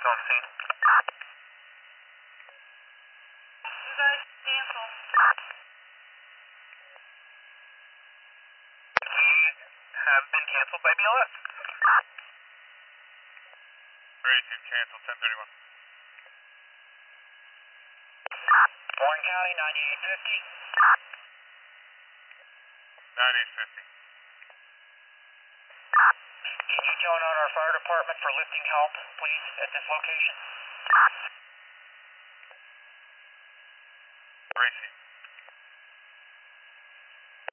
on scene. You guys cancel. We have been canceled by BLS. Racing cancel 1031. Warren County 9850. 9850. Can you join on our fire department for lifting help, please, at this location? Racing.